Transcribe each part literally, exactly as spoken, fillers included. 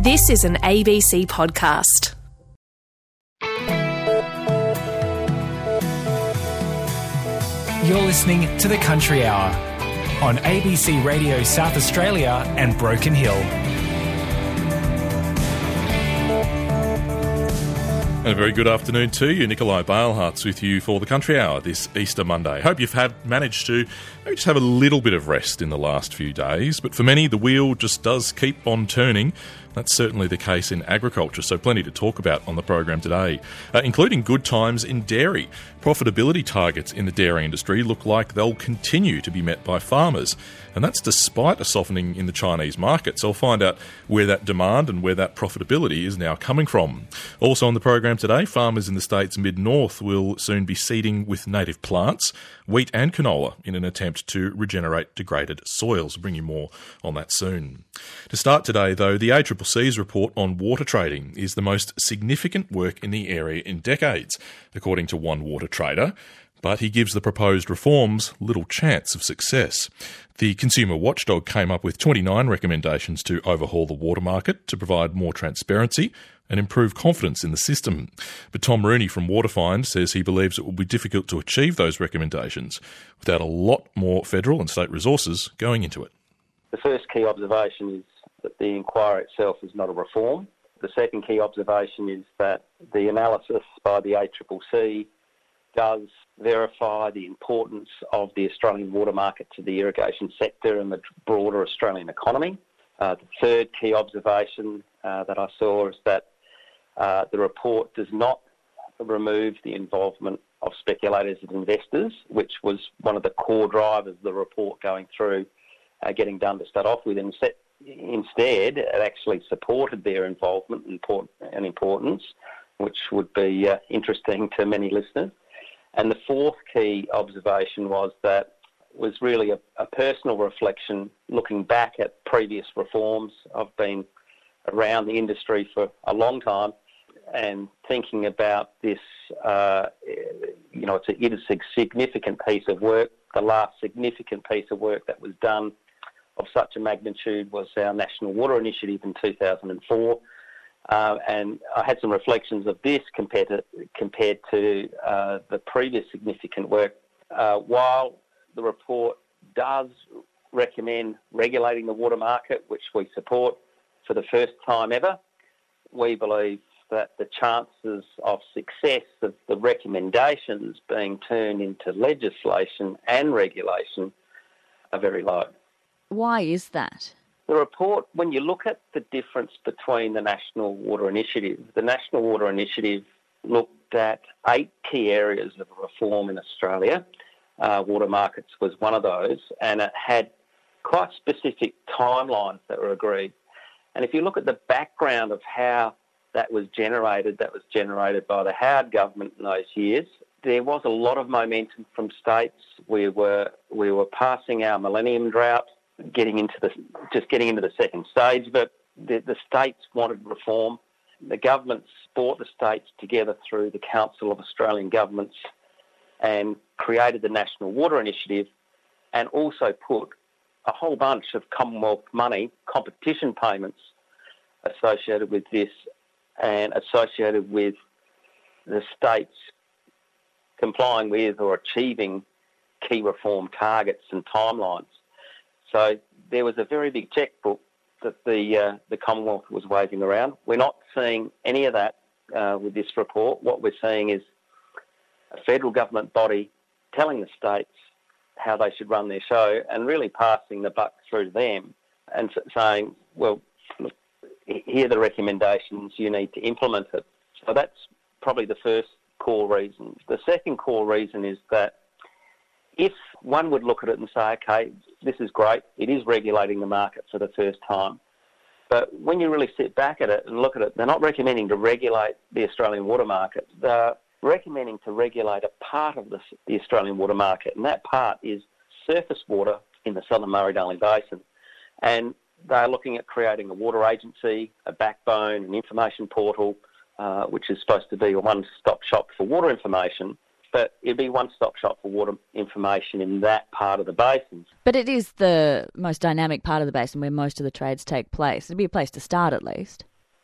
This is an A B C podcast. You're listening to The Country Hour on A B C Radio South Australia and Broken Hill. And a very good afternoon to you. Nikolai Balehart's with you for The Country Hour this Easter Monday. Hope you've had managed to maybe just have a little bit of rest in the last few days. But for many, the wheel just does keep on turning. That's certainly the case in agriculture, so plenty to talk about on the program today, uh, including good times in dairy. Profitability targets in the dairy industry look like they'll continue to be met by farmers, and that's despite a softening in the Chinese market. So I'll find out where that demand and where that profitability is now coming from. Also on the program today, farmers in the state's mid-north will soon be seeding with native plants, wheat and canola, in an attempt to regenerate degraded soils. I'll bring you more on that soon. To start today, though, the A C C C's report on water trading is the most significant work in the area in decades, according to one water trader, but he gives the proposed reforms little chance of success. The Consumer Watchdog came up with twenty-nine recommendations to overhaul the water market to provide more transparency and improve confidence in the system. But Tom Rooney from Waterfind says he believes it will be difficult to achieve those recommendations without a lot more federal and state resources going into it. The first key observation is that the inquiry itself is not a reform. The second key observation is that the analysis by the A C C C does verify the importance of the Australian water market to the irrigation sector and the broader Australian economy. Uh, the third key observation uh, that I saw is that uh, the report does not remove the involvement of speculators and investors, which was one of the core drivers of the report going through, uh, getting done to start off with. And set, instead, it actually supported their involvement and importance, which would be uh, interesting to many listeners. And the fourth key observation was that was really a, a personal reflection, looking back at previous reforms. I've been around the industry for a long time and thinking about this, uh, you know, it's a, it is a significant piece of work. The last significant piece of work that was done of such a magnitude was our National Water Initiative in two thousand four. Uh, and I had some reflections of this compared to, compared to uh, the previous significant work. Uh, while the report does recommend regulating the water market, which we support for the first time ever, we believe that the chances of success of the recommendations being turned into legislation and regulation are very low. Why is that? The report, when you look at the difference between the National Water Initiative, the National Water Initiative looked at eight key areas of reform in Australia. Uh, water markets was one of those, and it had quite specific timelines that were agreed. And if you look at the background of how that was generated, that was generated by the Howard government in those years, there was a lot of momentum from states. We were we were passing our millennium drought, getting into the just getting into the second stage of it. The, the states wanted reform. The governments brought the states together through the Council of Australian Governments and created the National Water Initiative, and also put a whole bunch of Commonwealth money, competition payments associated with this and associated with the states complying with or achieving key reform targets and timelines. So there was a very big checkbook that the uh, the Commonwealth was waving around. We're not seeing any of that uh, with this report. What we're seeing is a federal government body telling the states how they should run their show and really passing the buck through to them and saying, well, look, here are the recommendations, you need to implement it. So that's probably the first core reason. The second core reason is that if one would look at it and say, okay, this is great, it is regulating the market for the first time, but when you really sit back at it and look at it, they're not recommending to regulate the Australian water market. They're recommending to regulate a part of the, the Australian water market, and that part is surface water in the Southern Murray-Darling Basin. And they're looking at creating a water agency, a backbone, an information portal, uh, which is supposed to be a one-stop shop for water information, but it'd be a one-stop shop for water information in that part of the basin. But it is the most dynamic part of the basin where most of the trades take place. It'd be a place to start at least.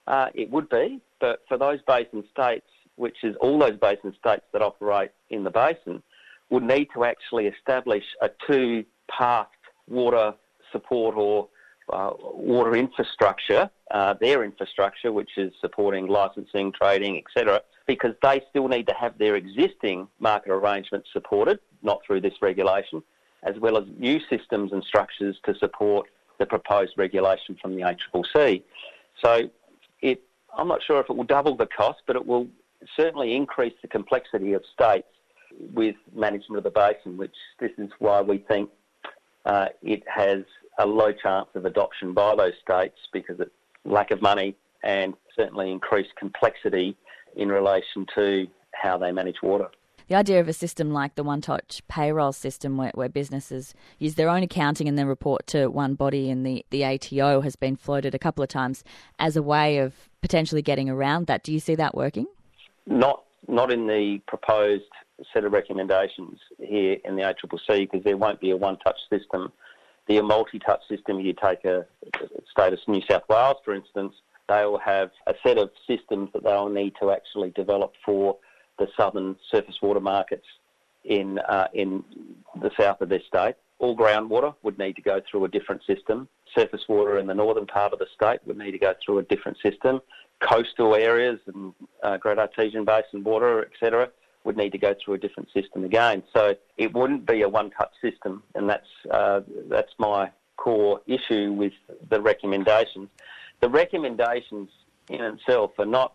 Uh, it would be, but for those basin states, which is all those basin states that operate in the basin, would need to actually establish a two-path water support or uh, water infrastructure, uh, their infrastructure, which is supporting licensing, trading, et cetera, because they still need to have their existing market arrangements supported, not through this regulation, as well as new systems and structures to support the proposed regulation from the A C C C. So it, I'm not sure if it will double the cost, but it will certainly increase the complexity of states with management of the basin, which this is why we think uh, it has a low chance of adoption by those states because of lack of money and certainly increased complexity in relation to how they manage water. The idea of a system like the one-touch payroll system where, where businesses use their own accounting and then report to one body in the, the A T O has been floated a couple of times as a way of potentially getting around that. Do you see that working? Not not in the proposed set of recommendations here in the A C C C because there won't be a one-touch system. The multi-touch system, you take a, a state of New South Wales, for instance, they will have a set of systems that they'll need to actually develop for the southern surface water markets in uh, in the south of their state. All groundwater would need to go through a different system. Surface water in the northern part of the state would need to go through a different system. Coastal areas and uh, Great Artesian Basin water, et cetera, would need to go through a different system again. So it wouldn't be a one-touch system, and that's uh, that's my core issue with the recommendations. The recommendations in itself are not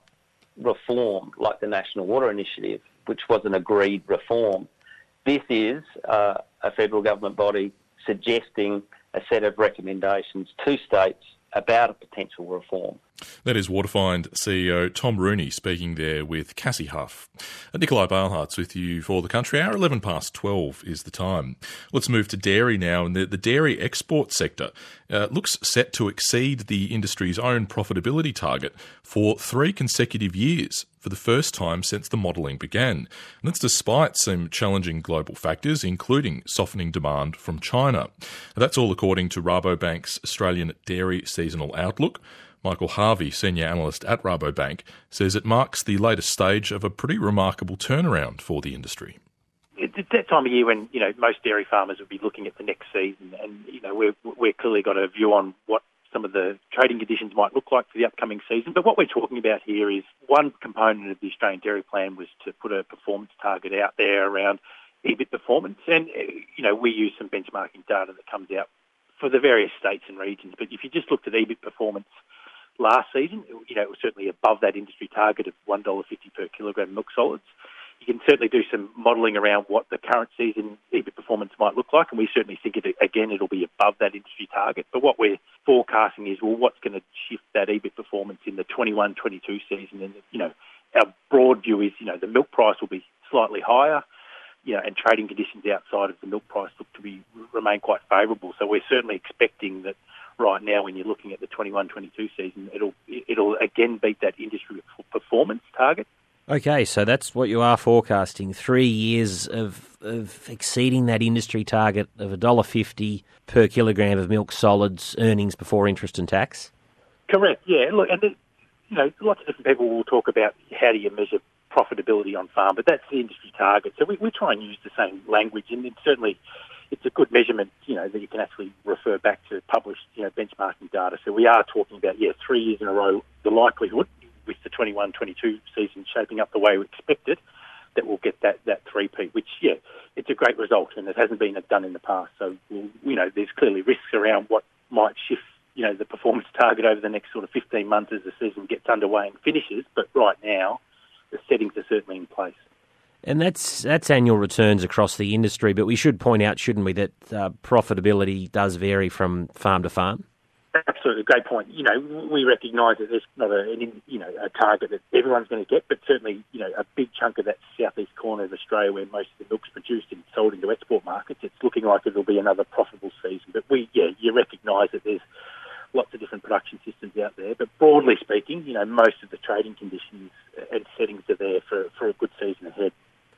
reform like the National Water Initiative, which was an agreed reform. This is uh, a federal government body suggesting a set of recommendations to states about a potential reform. That is Waterfind C E O Tom Rooney speaking there with Cassie Huff. Nikolai Beilhartz with you for the Country Hour. eleven past twelve is the time. Let's move to dairy now. And the, the dairy export sector uh, looks set to exceed the industry's own profitability target for three consecutive years for the first time since the modelling began. And that's despite some challenging global factors, including softening demand from China. Now, that's all according to Rabobank's Australian Dairy Seasonal Outlook. Michael Harvey, Senior Analyst at Rabobank, says it marks the latest stage of a pretty remarkable turnaround for the industry. It's that time of year when, you know, most dairy farmers would be looking at the next season and, you know, we've, we've clearly got a view on what some of the trading conditions might look like for the upcoming season. But what we're talking about here is one component of the Australian Dairy Plan was to put a performance target out there around E B I T performance. And, you know, we use some benchmarking data that comes out for the various states and regions. But if you just looked at E B I T performance last season, you know, it was certainly above that industry target of one dollar fifty per kilogram milk solids. You can certainly do some modelling around what the current season E B I T performance might look like, and we certainly think, it, again, it'll be above that industry target. But what we're forecasting is, well, what's going to shift that E B I T performance in the twenty-one twenty-two season? And, you know, our broad view is, you know, the milk price will be slightly higher, you know, and trading conditions outside of the milk price look to be remain quite favourable. So we're certainly expecting that right now, when you're looking at the twenty-one twenty-two season, it'll it'll again beat that industry performance target. Okay, so that's what you are forecasting, three years of, of exceeding that industry target of one dollar fifty per kilogram of milk solids earnings before interest and tax? Correct, yeah. Look, and, you know, lots of different people will talk about how do you measure profitability on farm, but that's the industry target. So we, we try and use the same language, and it's certainly it's a good measurement, you know, that you can actually refer back to published, you know, benchmarking data. So we are talking about, yeah, three years in a row, the likelihood with the twenty-one twenty-two season shaping up the way we expected, that we'll get that, that three-peat, which, yeah, it's a great result, and it hasn't been done in the past. So, you know, there's clearly risks around what might shift, you know, the performance target over the next sort of fifteen months as the season gets underway and finishes. But right now, the settings are certainly in place. And that's that's annual returns across the industry, but we should point out, shouldn't we, that uh, profitability does vary from farm to farm? Absolutely, great point. You know, we recognise that there's not a you know a target that everyone's going to get, but certainly, you know, a big chunk of that southeast corner of Australia where most of the milk's produced and sold into export markets, it's looking like it'll be another profitable season. But we, yeah, you recognise that there's lots of different production systems out there, but broadly speaking, you know, most of the trading conditions and settings are there for for a good season ahead.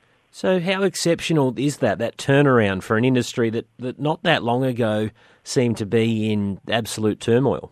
So how exceptional is that, that turnaround for an industry that, that not that long ago seemed to be in absolute turmoil?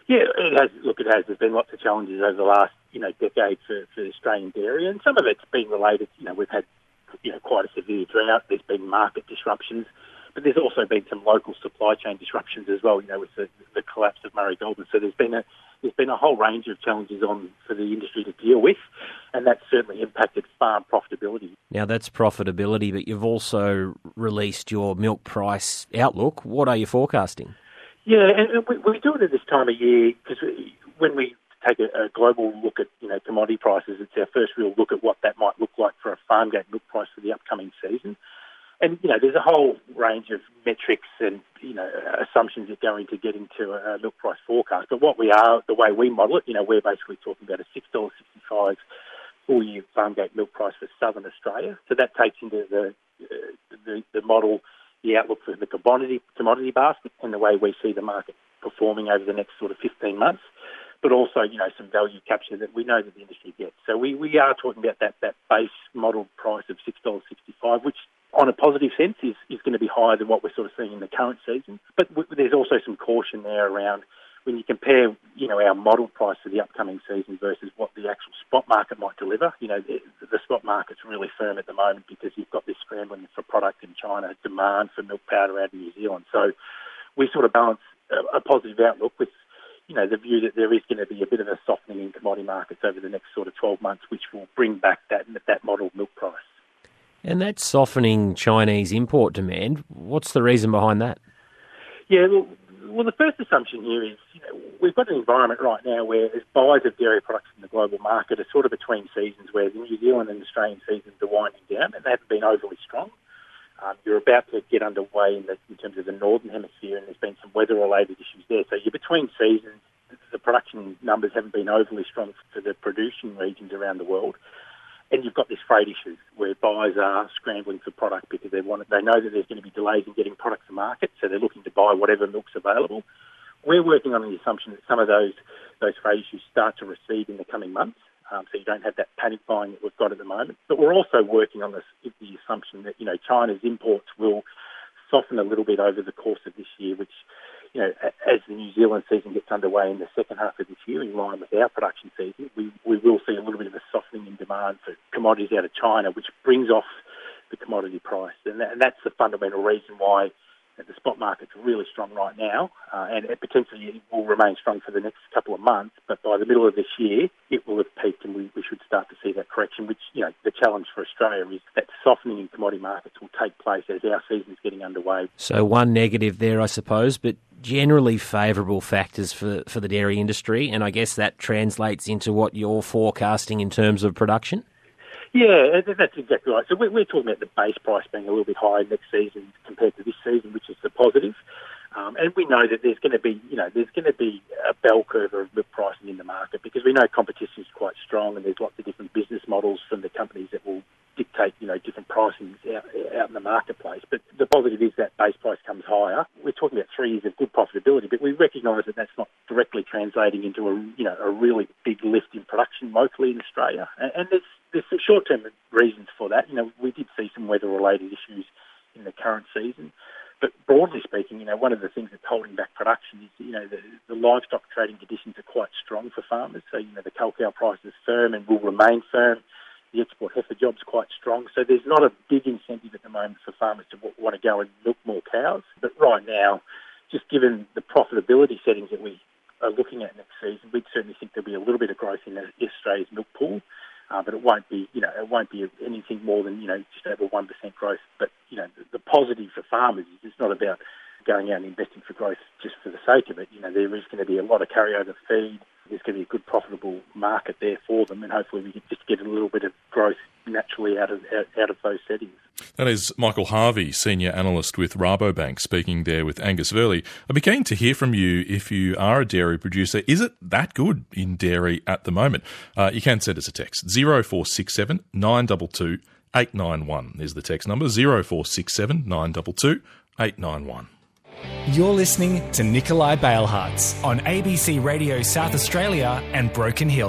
Yeah, it has. Look, it has. There's been lots of challenges over the last, you know, decade for, for Australian dairy, and some of it's been related. You know, we've had, you know, quite a severe drought. There's been market disruptions, but there's also been some local supply chain disruptions as well. You know, with the, the collapse of Murray Goulburn. So there's been a there's been a whole range of challenges on for the industry to deal with, and that's certainly impacted farm profitability. Now that's profitability, but you've also released your milk price outlook. What are you forecasting? Yeah, and we, we do it at this time of year because when we take a, a global look at, you know, commodity prices, it's our first real look at what that might look like for a farm gate milk price for the upcoming season. And, you know, there's a whole range of metrics and, you know, assumptions that go into getting to a milk price forecast. But what we are, the way we model it, you know, we're basically talking about a six dollars sixty-five full-year farm gate milk price for Southern Australia. So that takes into the uh, the, the model the outlook for the commodity commodity basket and the way we see the market performing over the next sort of fifteen months, but also, you know, some value capture that we know that the industry gets. So we, we are talking about that, that base model price of six dollars sixty-five, which on a positive sense is, is going to be higher than what we're sort of seeing in the current season. But w- there's also some caution there around when you compare, you know, our model price for the upcoming season versus what the actual spot market might deliver. You know, the, the spot market's really firm at the moment because you've got this scrambling for product in China, demand for milk powder out of New Zealand. So we sort of balance a, a positive outlook with, you know, the view that there is going to be a bit of a softening in commodity markets over the next sort of twelve months, which will bring back that that model milk price. And that softening Chinese import demand, what's the reason behind that? Yeah, well, well, the first assumption here is, you know, we've got an environment right now where as buyers of dairy products in the global market are sort of between seasons where the New Zealand and Australian seasons are winding down and they haven't been overly strong. Um, you're about to get underway in, the, in terms of the Northern Hemisphere, and there's been some weather-related issues there. So you're between seasons. The production numbers haven't been overly strong for the producing regions around the world. And you've got this freight issue where buyers are scrambling for product because they want it, they know that there's going to be delays in getting product to market, so they're looking to buy whatever milk's available. We're working on the assumption that some of those those freight issues start to recede in the coming months, um, so you don't have that panic buying that we've got at the moment. But we're also working on this, the assumption that, you know, China's imports will soften a little bit over the course of this year, which, you know, as the New Zealand season gets underway in the second half of this year, in line with our production season, we, we will see a little bit of a softening in demand for commodities out of China, which brings off the commodity price. And, that, and that's the fundamental reason why the spot market's really strong right now, uh, and it potentially it will remain strong for the next couple of months. But by the middle of this year, it will have peaked, and we, we should start to see that correction. Which, you know, the challenge for Australia is that softening in commodity markets will take place as our season is getting underway. So one negative there, I suppose, but generally favourable factors for for the dairy industry, and I guess that translates into what you're forecasting in terms of production. Yeah, that's exactly right. So we're talking about the base price being a little bit higher next season compared to this season, which is the positive. Um, and we know that there's going to be, you know, there's going to be a bell curve of milk pricing in the market because we know competition is quite strong and there's lots of different business models from the companies that will dictate, you know, different pricings out, out in the marketplace. But the positive is that base price comes higher. We're talking about three years of good profitability, but we recognise that that's not directly translating into a, you know, a really big lift in production locally in Australia. And, and there's There's some short-term reasons for that. You know, we did see some weather-related issues in the current season. But broadly speaking, you know, one of the things that's holding back production is, you know, the, the livestock trading conditions are quite strong for farmers. So, you know, the cow cow price is firm and will remain firm. The export heifer job's quite strong. So there's not a big incentive at the moment for farmers to w- want to go and milk more cows. But right now, just given the profitability settings that we are looking at next season, we'd certainly think there'll be a little bit of growth in Australia's milk pool. Uh, but it won't be, you know, it won't be anything more than, you know, just over one percent growth. But, you know, the, the positive for farmers is it's not about going out and investing for growth just for the sake of it. You know, there is going to be a lot of carryover feed. There's going to be a good profitable market there for them, and hopefully we can just get a little bit of growth naturally out of out, out of those settings. That is Michael Harvey, Senior Analyst with Rabobank, speaking there with Angus Verley. I'd be keen to hear from you if you are a dairy producer. Is it that good in dairy at the moment? Uh, you can send us a text. zero four six seven nine two two eight nine one is the text number. zero four six seven nine two two eight nine one. You're listening to Nikolai Balehartz on A B C Radio South Australia and Broken Hill.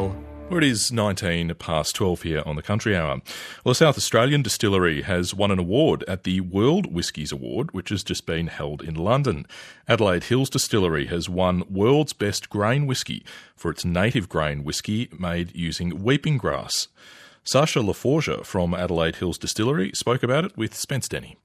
Well, it is nineteen past twelve here on the Country Hour. Well, a South Australian distillery has won an award at the World Whiskies Award, which has just been held in London. Adelaide Hills Distillery has won World's Best Grain Whisky for its native grain whisky made using weeping grass. Sasha Laforgia from Adelaide Hills Distillery spoke about it with Spence Denny.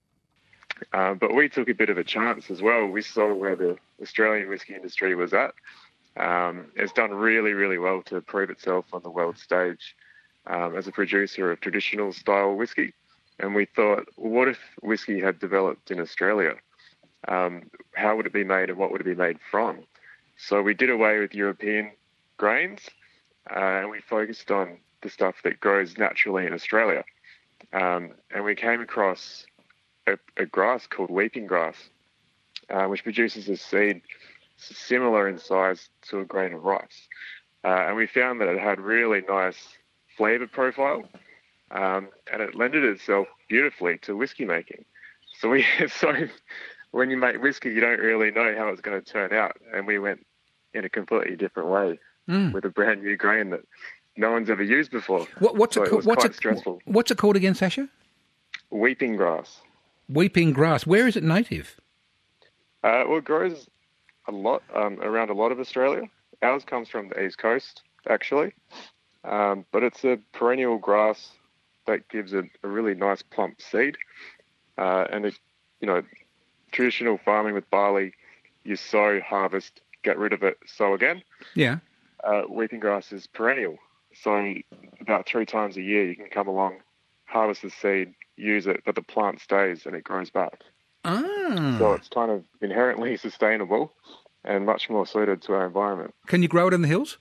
Uh, but we took a bit of a chance as well. We saw where the Australian whisky industry was at. Um, it's done really, really well to prove itself on the world stage um, as a producer of traditional style whisky. And we thought, well, what if whisky had developed in Australia? Um, how would it be made and what would it be made from? So we did away with European grains uh, and we focused on the stuff that grows naturally in Australia. Um, and we came across a, a grass called weeping grass, uh, which produces a seed similar in size to a grain of rice. Uh, and we found that it had really nice flavour profile um, and it lended itself beautifully to whiskey making. So we so when you make whiskey, you don't really know how it's going to turn out. And we went in a completely different way mm. with a brand new grain that no one's ever used before. What, what's, so it, it was what's, quite it, stressful. What's it called again, Sasha? Weeping grass. Weeping grass. Where is it native? Uh, well, it grows a lot um, around a lot of Australia. Ours comes from the East Coast, actually, um, but it's a perennial grass that gives a, a really nice plump seed. Uh, and it, you know, traditional farming with barley, you sow, harvest, get rid of it, sow again. Yeah. Uh, weeping grass is perennial, so about three times a year you can come along, harvest the seed, use it, but the plant stays and it grows back. Ah. So it's kind of inherently sustainable and much more suited to our environment. Can you grow it in the hills?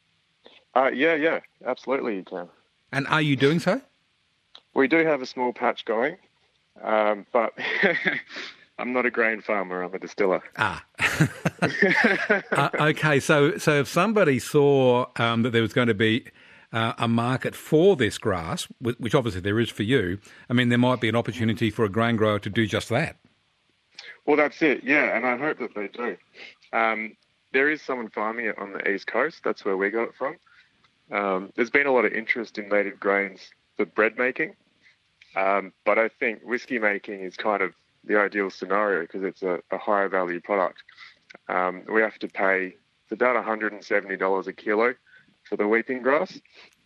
Uh, yeah, yeah, absolutely you can. And are you doing so? We do have a small patch going, um, but I'm not a grain farmer, I'm a distiller. Ah. uh, okay, so so if somebody saw um, that there was going to be uh, a market for this grass, which obviously there is for you, I mean, there might be an opportunity for a grain grower to do just that. Well, that's it, yeah, and I hope that they do. Um, there is someone farming it on the East Coast. That's where we got it from. Um, there's been a lot of interest in native grains for bread making, um, but I think whiskey making is kind of the ideal scenario because it's a, a higher value product. Um, we have to pay it's about one hundred seventy dollars a kilo for the weeping grass,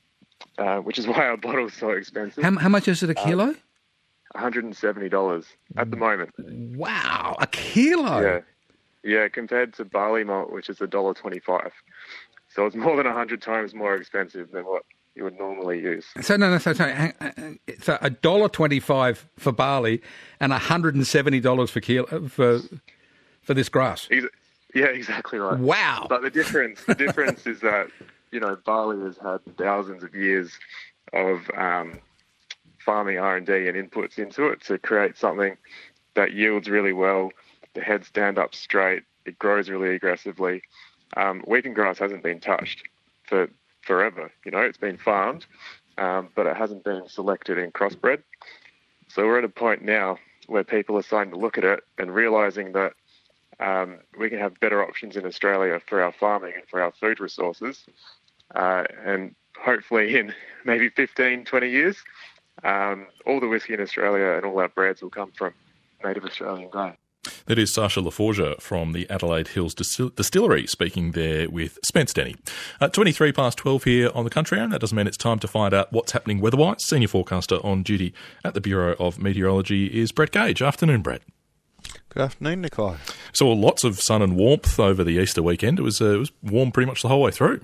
uh, which is why our bottle's so expensive. How, how much is it a kilo? Um, one hundred seventy dollars at the moment. Wow, a kilo? Yeah, yeah. Compared to barley malt, which is one dollar twenty-five. So it's more than one hundred times more expensive than what you would normally use. So no, no, so so, so a dollar twenty-five for barley and one hundred and seventy dollars for kilo for for this grass. Yeah, exactly right. Wow. But the difference, the difference is that you know barley has had thousands of years of um, farming R and D and inputs into it to create something that yields really well. The heads stand up straight. It grows really aggressively. Um, weeping grass hasn't been touched for forever. You know, it's been farmed, um, but it hasn't been selected and crossbred. So we're at a point now where people are starting to look at it and realising that um, we can have better options in Australia for our farming and for our food resources. Uh, and hopefully in maybe fifteen, twenty years, um, all the whiskey in Australia and all our breads will come from native Australian grain. That is Sasha Laforgia from the Adelaide Hills Distil- Distillery speaking there with Spence Denny. Uh, twenty-three past twelve here on the Country Hour. That doesn't mean it's time to find out what's happening weather-wise. Senior forecaster on duty at the Bureau of Meteorology is Brett Gage. Afternoon, Brett. Good afternoon, Nikolai. So lots of sun and warmth over the Easter weekend. It was, uh, it was warm pretty much the whole way through.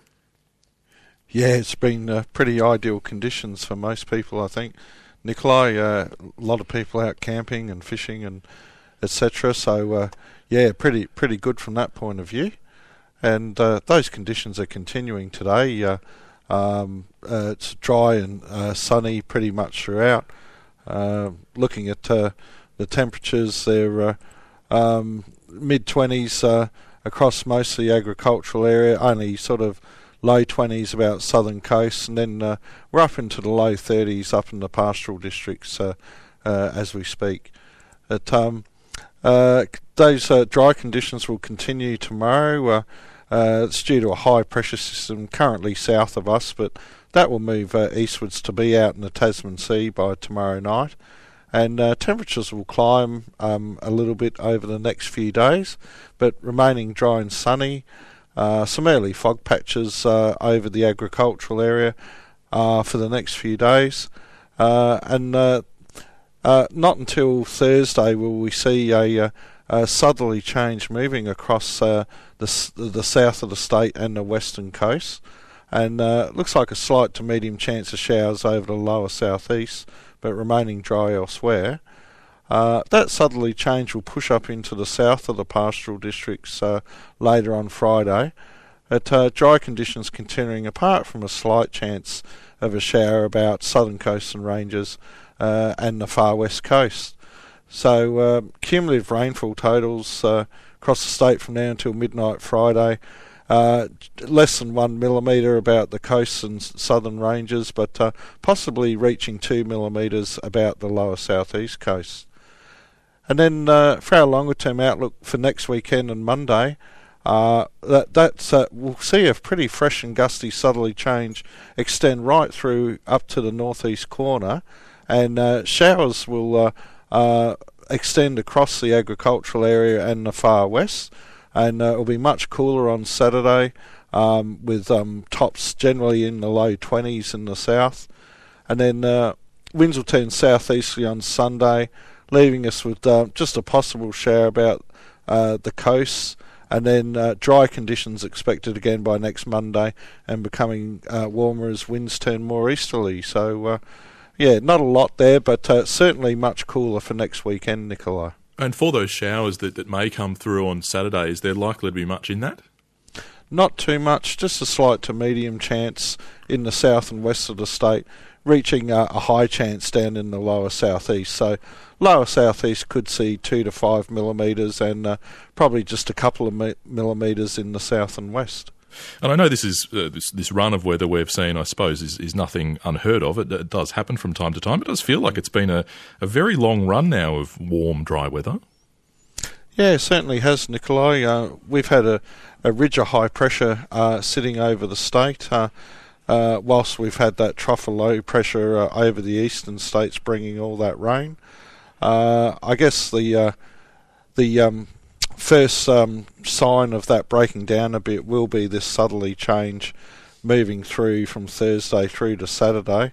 Yeah, it's been uh, pretty ideal conditions for most people, I think. Nikolai, uh, a lot of people out camping and fishing and et cetera. So, uh, yeah, pretty pretty good from that point of view. And uh, those conditions are continuing today. Uh, um, uh, it's dry and uh, sunny pretty much throughout. Uh, looking at uh, the temperatures, they're uh, um, mid-twenties uh, across most of the agricultural area, only sort of low twenties about southern coast, and then uh, we're up into the low thirties up in the pastoral districts uh, uh, as we speak. But, um, uh, those uh, dry conditions will continue tomorrow. Uh, Uh, it's due to a high pressure system currently south of us, but that will move uh, eastwards to be out in the Tasman Sea by tomorrow night. And uh, temperatures will climb um, a little bit over the next few days, but remaining dry and sunny. Uh, some early fog patches uh, over the agricultural area uh, for the next few days. Uh, and uh, uh, not until Thursday will we see a, a southerly change moving across uh, the, the south of the state and the western coast. And uh, it looks like a slight to medium chance of showers over the lower southeast, but remaining dry elsewhere. Uh, that southerly change will push up into the south of the pastoral districts uh, later on Friday. But uh, dry conditions continuing apart from a slight chance of a shower about southern coasts and ranges uh, and the far west coast. So uh, cumulative rainfall totals uh, across the state from now until midnight Friday. Uh, less than one millimetre about the coasts and southern ranges, but uh, possibly reaching two millimetres about the lower southeast coast. And then uh, for our longer term outlook for next weekend and Monday, uh, that that's uh, we'll see a pretty fresh and gusty southerly change extend right through up to the northeast corner, and uh, showers will uh, uh, extend across the agricultural area and the far west. And uh, it'll be much cooler on Saturday, um, with um, tops generally in the low twenties in the south. And then uh, winds will turn southeasterly on Sunday, leaving us with uh, just a possible shower about uh, the coasts. And then uh, dry conditions expected again by next Monday, and becoming uh, warmer as winds turn more easterly. So, uh, yeah, not a lot there, but uh, certainly much cooler for next weekend, Nikolai. And for those showers that, that may come through on Saturday, is there likely to be much in that? Not too much, just a slight to medium chance in the south and west of the state, reaching uh, a high chance down in the lower southeast. So lower southeast could see two to five millimetres, and uh, probably just a couple of mi- millimetres in the south and west. And I know this is uh, this, this run of weather we've seen, I suppose, is, is nothing unheard of. It, it does happen from time to time. It does feel like it's been a, a very long run now of warm, dry weather. Yeah, it certainly has, Nikolai. Uh, we've had a, a ridge of high pressure uh, sitting over the state, uh, uh, whilst we've had that trough of low pressure uh, over the eastern states bringing all that rain. Uh, I guess the uh, the um, first um, sign of that breaking down a bit will be this southerly change moving through from Thursday through to Saturday.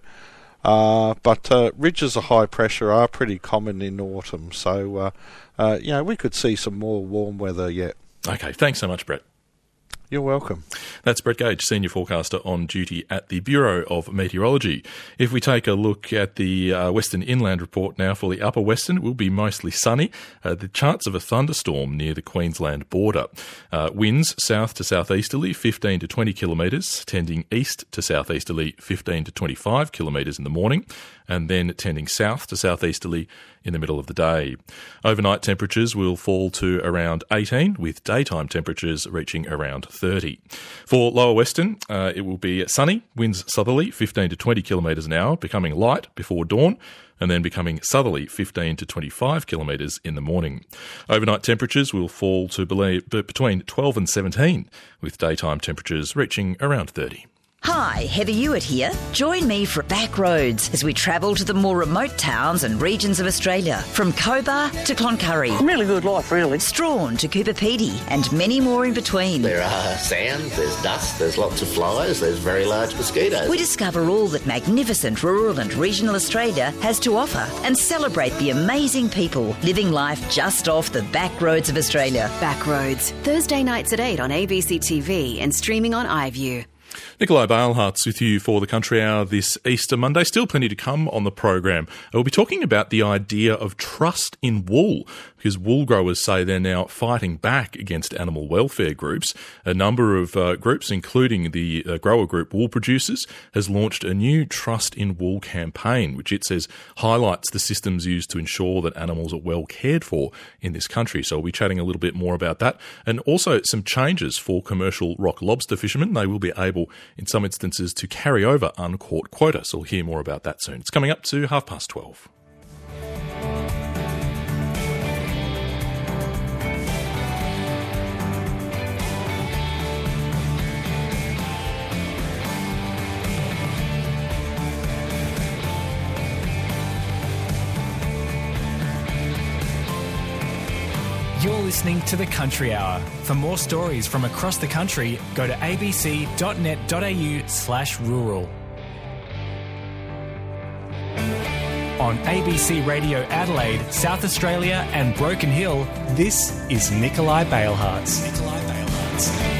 Uh, but uh, ridges of high pressure are pretty common in autumn, so uh, uh, you know, we could see some more warm weather yet. Okay, thanks so much, Brett. You're welcome. That's Brett Gage, Senior Forecaster on duty at the Bureau of Meteorology. If we take a look at the uh, Western Inland report now for the Upper Western, it will be mostly sunny. Uh, the chance of a thunderstorm near the Queensland border. Uh, winds south to southeasterly, fifteen to twenty kilometres, tending east to southeasterly, fifteen to twenty-five kilometres in the morning, and then tending south to southeasterly in the middle of the day. Overnight temperatures will fall to around eighteen, with daytime temperatures reaching around thirty. For Lower Western, uh, it will be sunny, winds southerly, fifteen to twenty kilometres an hour, becoming light before dawn, and then becoming southerly, fifteen to twenty-five kilometres in the morning. Overnight temperatures will fall to between twelve and seventeen, with daytime temperatures reaching around thirty. Hi, Heather Hewitt here. Join me for Backroads as we travel to the more remote towns and regions of Australia, from Cobar to Cloncurry. Really good life, really. Strawn to Cooper Pedy, and many more in between. There are sand, there's dust, there's lots of flies, there's very large mosquitoes. We discover all that magnificent rural and regional Australia has to offer and celebrate the amazing people living life just off the back roads of Australia. Backroads, Thursday nights at eight on A B C T V and streaming on iView. Nikolai Bailhart's with you for the Country Hour this Easter Monday. Still plenty to come on the program. We'll be talking about the idea of trust in wool, because wool growers say they're now fighting back against animal welfare groups. A number of uh, groups, including the uh, grower group Wool Producers, has launched a new Trust in Wool campaign, which it says highlights the systems used to ensure that animals are well cared for in this country. So we'll be chatting a little bit more about that, and also some changes for commercial rock lobster fishermen. They will be able, in some instances, to carry over uncaught quota. So we'll hear more about that soon. It's coming up to half past twelve. listening to The Country Hour. For more stories from across the country, go to abc.net.au slash rural. On A B C Radio Adelaide, South Australia and Broken Hill, this is Nikolai Bailhartz. Nikolai Bailhartz.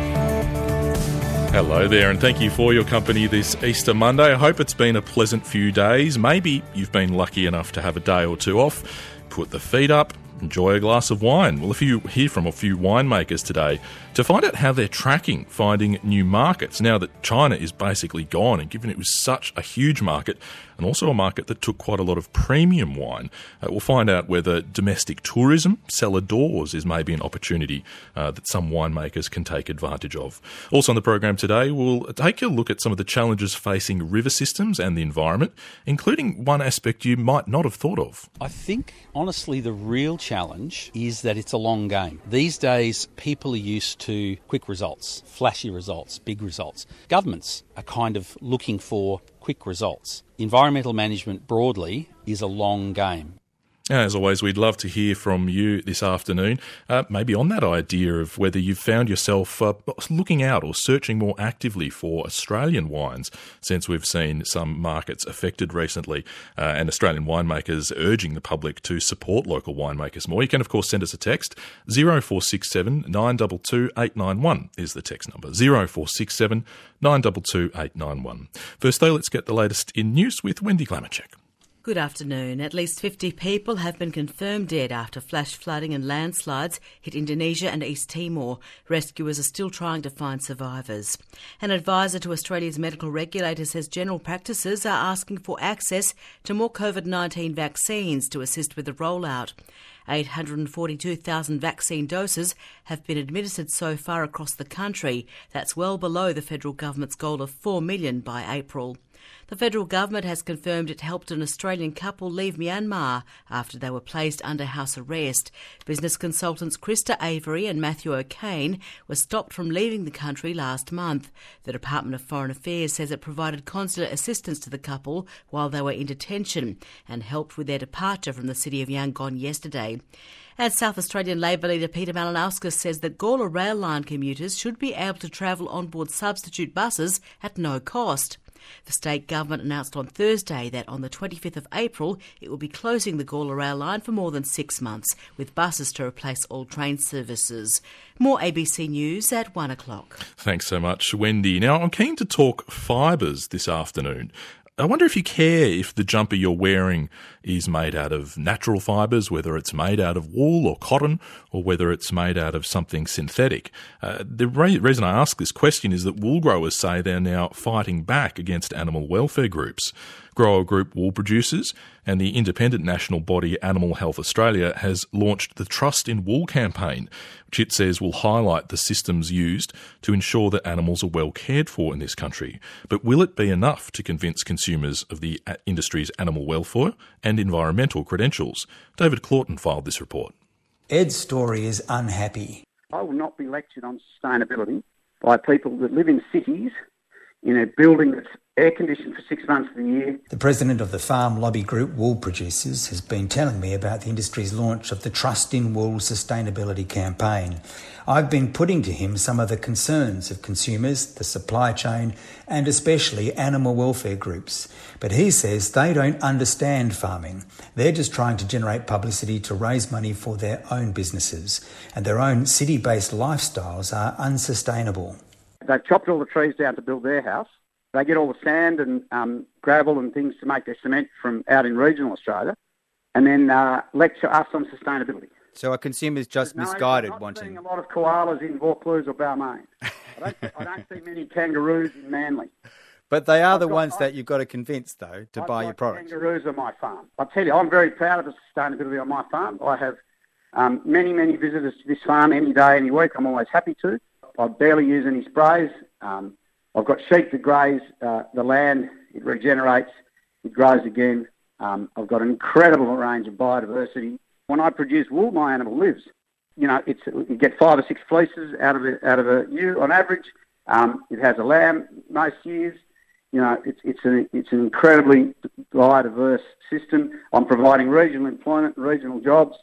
Hello there, and thank you for your company this Easter Monday. I hope it's been a pleasant few days. Maybe you've been lucky enough to have a day or two off, put the feet up, enjoy a glass of wine. Well, if you hear from a few winemakers today to find out how they're tracking finding new markets now that China is basically gone, and given it was such a huge market and also a market that took quite a lot of premium wine, uh, we'll find out whether domestic tourism, cellar doors, is maybe an opportunity uh, that some winemakers can take advantage of. Also on the program today, we'll take a look at some of the challenges facing river systems and the environment, including one aspect you might not have thought of. I think, honestly, the real challenge is that it's a long game. These days, people are used to quick results, flashy results, big results. Governments are kind of looking for quick results. Environmental management broadly is a long game. As always, we'd love to hear from you this afternoon, uh, maybe on that idea of whether you've found yourself uh, looking out or searching more actively for Australian wines, since we've seen some markets affected recently, uh, and Australian winemakers urging the public to support local winemakers more. You can, of course, send us a text. zero four six seven nine two two eight nine one is the text number. zero four six seven nine two two eight nine one. First, though, let's get the latest in news with Wendy Glamacek. Good afternoon. At least fifty people have been confirmed dead after flash flooding and landslides hit Indonesia and East Timor. Rescuers are still trying to find survivors. An advisor to Australia's medical regulator says general practices are asking for access to more COVID nineteen vaccines to assist with the rollout. eight hundred forty-two thousand vaccine doses have been administered so far across the country. That's well below the federal government's goal of four million by April. The federal government has confirmed it helped an Australian couple leave Myanmar after they were placed under house arrest. Business consultants Krista Avery and Matthew O'Kane were stopped from leaving the country last month. The Department of Foreign Affairs says it provided consular assistance to the couple while they were in detention and helped with their departure from the city of Yangon yesterday. And South Australian Labor leader Peter Malinauskas says that Gawler rail line commuters should be able to travel on board substitute buses at no cost. The state government announced on Thursday that on the twenty-fifth of April it will be closing the Gawler rail line for more than six months, with buses to replace all train services. More A B C News at one o'clock. Thanks so much, Wendy. Now, I'm keen to talk fibres this afternoon. I wonder if you care if the jumper you're wearing is made out of natural fibres, whether it's made out of wool or cotton, or whether it's made out of something synthetic. Uh, the re- reason I ask this question is that wool growers say they're now fighting back against animal welfare groups. Grower group Wool Producers and the independent national body Animal Health Australia has launched the Trust in Wool campaign, which it says will highlight the systems used to ensure that animals are well cared for in this country. But will it be enough to convince consumers of the industry's animal welfare and environmental credentials? David Claughton filed this report. Ed's story is unhappy. I will not be lectured on sustainability by people that live in cities in a building that's air-conditioned for six months of the year. The president of the farm lobby group Wool Producers has been telling me about the industry's launch of the Trust in Wool sustainability campaign. I've been putting to him some of the concerns of consumers, the supply chain, and especially animal welfare groups. But he says they don't understand farming. They're just trying to generate publicity to raise money for their own businesses, and their own city-based lifestyles are unsustainable. They've chopped all the trees down to build their house. They get all the sand and um, gravel and things to make their cement from out in regional Australia, and then uh, lecture us on sustainability. So are consumers just no, misguided I'm not wanting... seeing a lot of koalas in Vaucluse or Balmain. I don't, I don't see many kangaroos in Manly. But they are I've the got, ones I've, that you've got to convince, though, to I've buy your product. Kangaroos on my farm. I tell you, I'm very proud of the sustainability on my farm. I have um, many, many visitors to this farm any day, any week. I'm always happy to. I barely use any sprays. Um, I've got sheep that graze uh, the land. It regenerates. It grows again. Um, I've got an incredible range of biodiversity. When I produce wool, my animal lives. You know, it's you get five or six fleeces out of a, out of a ewe on average. Um, it has a lamb most years. You know, it's it's an it's an incredibly biodiverse system. I'm providing regional employment and regional jobs.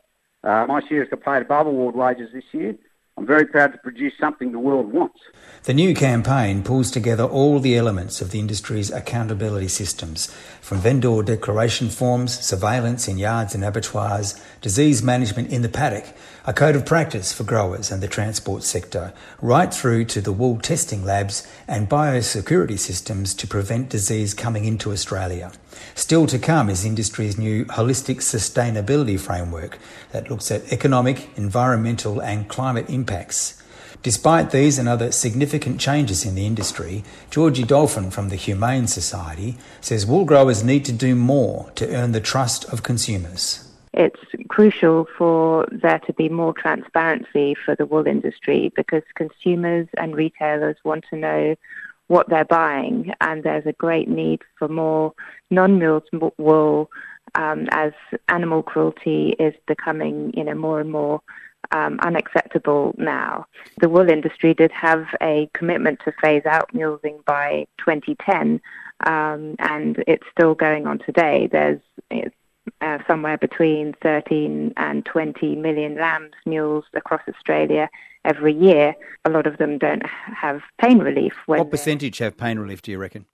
Uh, my shearers got paid above award wages this year. I'm very proud to produce something the world wants. The new campaign pulls together all the elements of the industry's accountability systems, from vendor declaration forms, surveillance in yards and abattoirs, disease management in the paddock, a code of practice for growers and the transport sector, right through to the wool testing labs and biosecurity systems to prevent disease coming into Australia. Still to come is industry's new holistic sustainability framework that looks at economic, environmental and climate impacts. Despite these and other significant changes in the industry, Georgie Dolphin from the Humane Society says wool growers need to do more to earn the trust of consumers. It's crucial for there to be more transparency for the wool industry because consumers and retailers want to know what they're buying, and there's a great need for more non-milled wool um, as animal cruelty is becoming, you know, more and more um, unacceptable now. The wool industry did have a commitment to phase out mulesing by twenty ten, um, and it's still going on today. There's it's, Uh, somewhere between thirteen and twenty million lambs mulesed across Australia every year. A lot of them don't have pain relief. When what percentage have pain relief, do you reckon?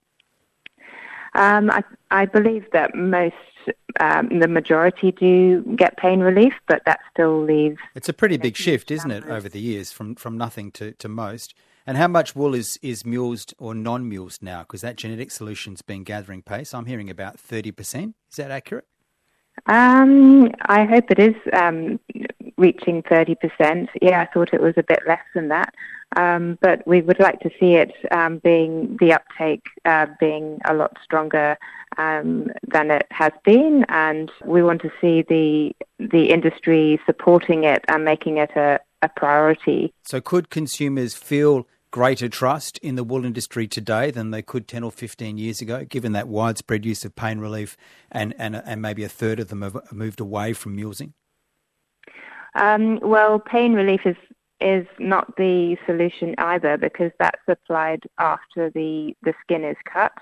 Um, I, I believe that most, um, the majority do get pain relief, but that still leaves... It's a pretty big shift, isn't it, over the years, from, from nothing to, to most. And how much wool is, is mulesed or non-mulesed now? Because that genetic solution's been gathering pace. I'm hearing about thirty percent. Is that accurate? Um, I hope it is um, reaching thirty percent. Yeah, I thought it was a bit less than that. Um, but we would like to see it um, being, the uptake uh, being a lot stronger um, than it has been. And we want to see the the industry supporting it and making it a, a priority. So could consumers feel greater trust in the wool industry today than they could ten or fifteen years ago, given that widespread use of pain relief and, and, and maybe a third of them have moved away from mulesing? Um, well, pain relief is is not the solution either because that's applied after the, the skin is cut.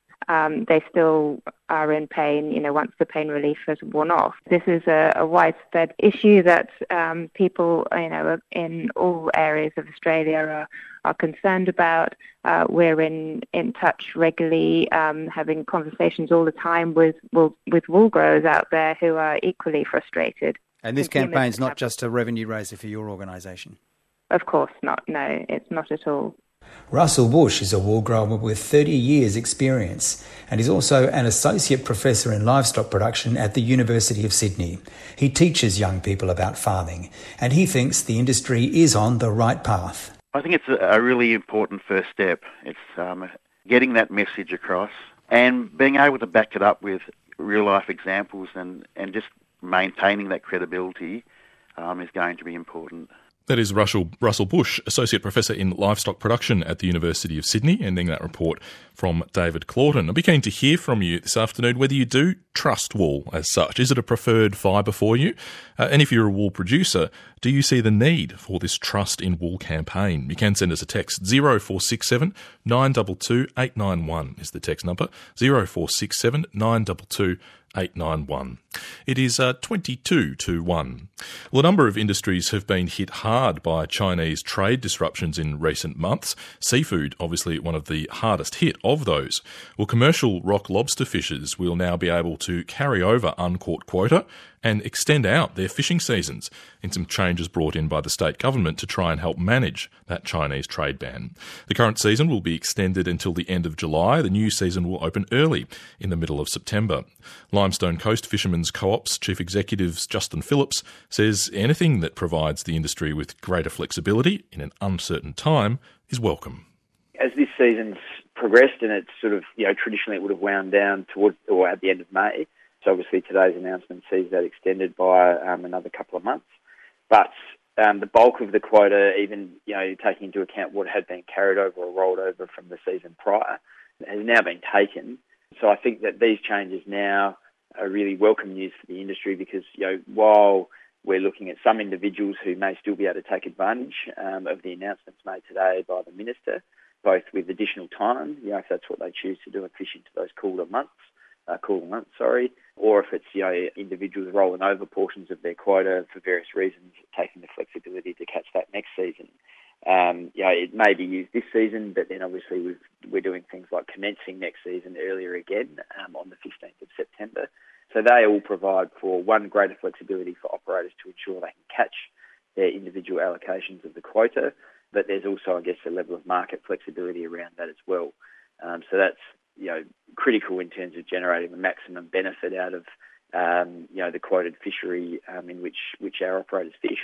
Um, they still are in pain, you know, once the pain relief has worn off. This is a, a widespread issue that um, people, you know, in all areas of Australia are, are concerned about. Uh, we're in, in touch regularly, um, having conversations all the time with, with, with wool growers out there who are equally frustrated. And this campaign's not just a revenue raiser for your organisation? Of course not. No, it's not at all. Russell Bush is a wool grower with thirty years experience and is also an associate professor in livestock production at the University of Sydney. He teaches young people about farming and he thinks the industry is on the right path. I think it's a really important first step. It's um, getting that message across and being able to back it up with real-life examples and, and just maintaining that credibility um, is going to be important. That is Russell, Russell Bush, Associate Professor in Livestock Production at the University of Sydney, ending that report from David Claughton. I'd be keen to hear from you this afternoon whether you do trust wool as such. Is it a preferred fibre for you? Uh, and if you're a wool producer, do you see the need for this Trust in Wool campaign? You can send us a text. zero four six seven nine two two eight nine one is the text number. zero four six seven nine two two eight nine one. It is uh, twenty-two to one. Well, a number of industries have been hit hard by Chinese trade disruptions in recent months. Seafood, obviously, one of the hardest hit of those. Well, commercial rock lobster fishers will now be able to carry over uncaught quota and extend out their fishing seasons in some changes brought in by the state government to try and help manage that Chinese trade ban. The current season will be extended until the end of July. The new season will open early in the middle of September. Limestone Coast Fishermen's Co-op's Chief Executive Justin Phillips says anything that provides the industry with greater flexibility in an uncertain time is welcome. As this season's progressed and it's sort of, you know, traditionally it would have wound down towards or at the end of May. So obviously today's announcement sees that extended by um, another couple of months. But um, the bulk of the quota, even, you know, taking into account what had been carried over or rolled over from the season prior, has now been taken. So I think that these changes now are really welcome news for the industry because, you know, while we're looking at some individuals who may still be able to take advantage um, of the announcements made today by the Minister, both with additional time, you know, if that's what they choose to do and fish into those cooler months, uh, coolant, sorry, or if it's, you know, individuals rolling over portions of their quota for various reasons, taking the flexibility to catch that next season. Um, you know, it may be used this season, but then obviously we've, we're doing things like commencing next season earlier again um, on the fifteenth of September. So they all provide for, one, greater flexibility for operators to ensure they can catch their individual allocations of the quota, but there's also, I guess, a level of market flexibility around that as well. Um, so that's, you know, critical in terms of generating the maximum benefit out of, um, you know, the quoted fishery um, in which, which our operators fish.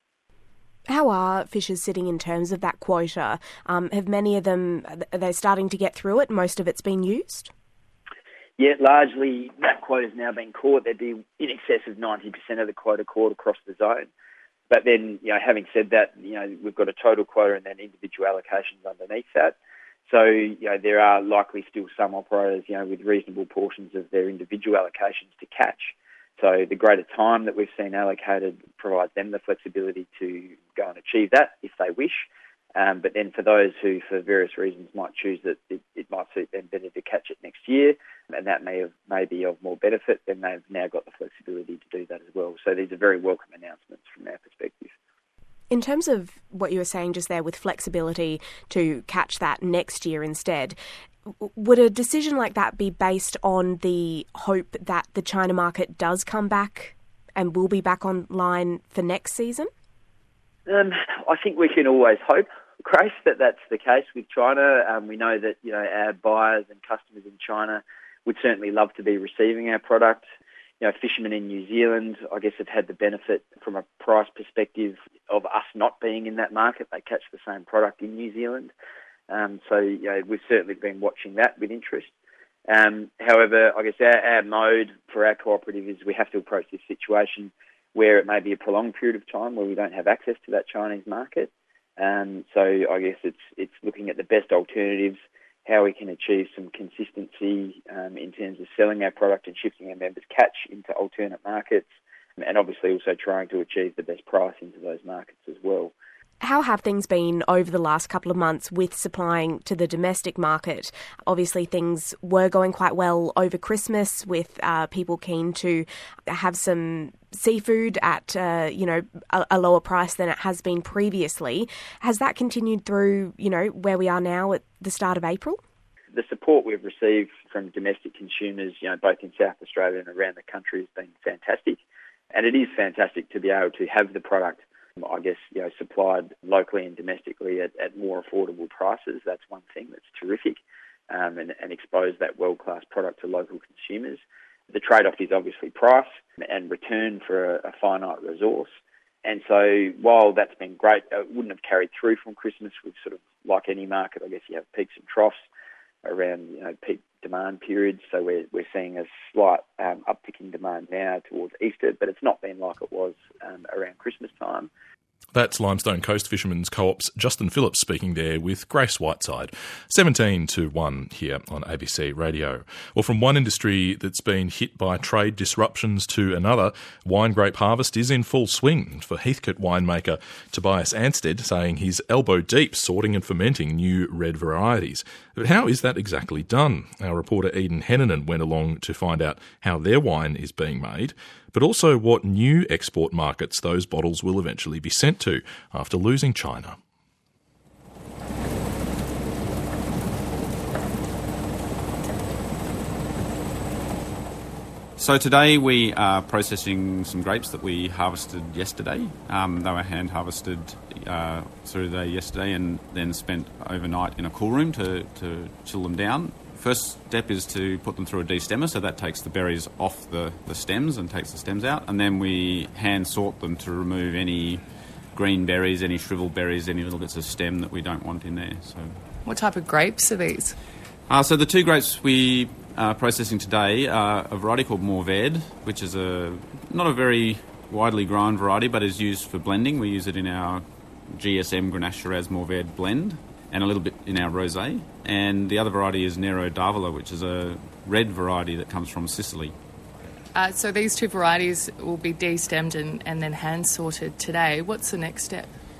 How are fishers sitting in terms of that quota? Um, have many of them, are they starting to get through it? Most of it's been used? Yeah, largely that quota has now been caught. There'd be in excess of ninety percent of the quota caught across the zone. But then, you know, having said that, you know, we've got a total quota and then individual allocations underneath that. So, you know, there are likely still some operators, you know, with reasonable portions of their individual allocations to catch. So the greater time that we've seen allocated provides them the flexibility to go and achieve that if they wish. Um, but then for those who, for various reasons, might choose that it, it might suit them better to catch it next year, and that may have, may be of more benefit, then they've now got the flexibility to do that as well. So these are very welcome announcements from our perspective. In terms of what you were saying just there with flexibility to catch that next year instead, would a decision like that be based on the hope that the China market does come back and will be back online for next season? Um, I think we can always hope, Grace, that that's the case with China. Um, we know that, you know, our buyers and customers in China would certainly love to be receiving our product. You know, fishermen in New Zealand, I guess, have had the benefit from a price perspective of us not being in that market. They catch the same product in New Zealand. Um, so, you know, we've certainly been watching that with interest. Um, however, I guess our, our mode for our cooperative is we have to approach this situation where it may be a prolonged period of time where we don't have access to that Chinese market. Um, so I guess it's it's looking at the best alternatives, how we can achieve some consistency um, in terms of selling our product and shifting our members' catch into alternate markets, and obviously also trying to achieve the best price into those markets as well. How have things been over the last couple of months with supplying to the domestic market? Obviously, things were going quite well over Christmas with uh, people keen to have some seafood at uh, you know a, a lower price than it has been previously. Has that continued through, you know, where we are now at the start of April? The support we've received from domestic consumers, you know, both in South Australia and around the country, has been fantastic. And it is fantastic to be able to have the product, I guess, you know, supplied locally and domestically at, at more affordable prices. That's one thing that's terrific, um, and, and expose that world-class product to local consumers. The trade-off is obviously price and return for a, a finite resource. And so while that's been great, it wouldn't have carried through from Christmas. We've sort of, like any market, I guess you have peaks and troughs around, you know, peak demand periods. So we're, we're seeing a slight um, uptick in demand now towards Easter, but it's not been like it was um, around Christmas time. That's Limestone Coast Fishermen's Co-op's Justin Phillips speaking there with Grace Whiteside. seventeen to one here on A B C Radio. Well, from one industry that's been hit by trade disruptions to another, wine grape harvest is in full swing for Heathcote winemaker Tobias Anstead, saying he's elbow deep sorting and fermenting new red varieties. But how is that exactly done? Our reporter Eden Hennanen went along to find out how their wine is being made, but also what new export markets those bottles will eventually be sent to after losing China. So today we are processing some grapes that we harvested yesterday. Um, they were hand harvested uh, through the day yesterday and then spent overnight in a cool room to, to chill them down. First step is to put them through a destemmer, so that takes the berries off the, the stems and takes the stems out, and then we hand sort them to remove any green berries, any shriveled berries, any little bits of stem that we don't want in there. So, what type of grapes are these? Uh, so the two grapes we are processing today are a variety called Mourvèdre, which is a not a very widely grown variety, but is used for blending. We use it in our G S M Grenache Shiraz Mourvèdre blend, and a little bit in our rosé. And the other variety is Nero d'Avola, which is a red variety that comes from Sicily. Uh, so these two varieties will be destemmed and, and then hand sorted today. What's the next step?